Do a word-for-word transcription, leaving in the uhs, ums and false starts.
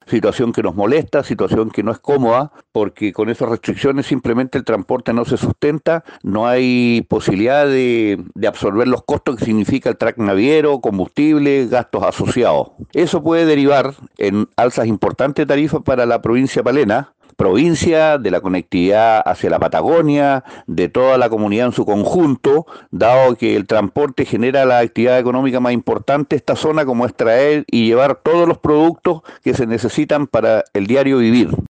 situación que nos molesta, situación que no es cómoda, porque con esas restricciones simplemente el transporte no se sustenta, no hay posibilidad de, de absorber los costos que significa el track naviero, combustible, gastos asociados. Eso puede derivar en alzas importantes de tarifas para la provincia palena, provincia, de la conectividad hacia la Patagonia, de toda la comunidad en su conjunto, dado que el transporte genera la actividad económica más importante de esta zona, como es traer y llevar todos los productos que se necesitan para el diario vivir.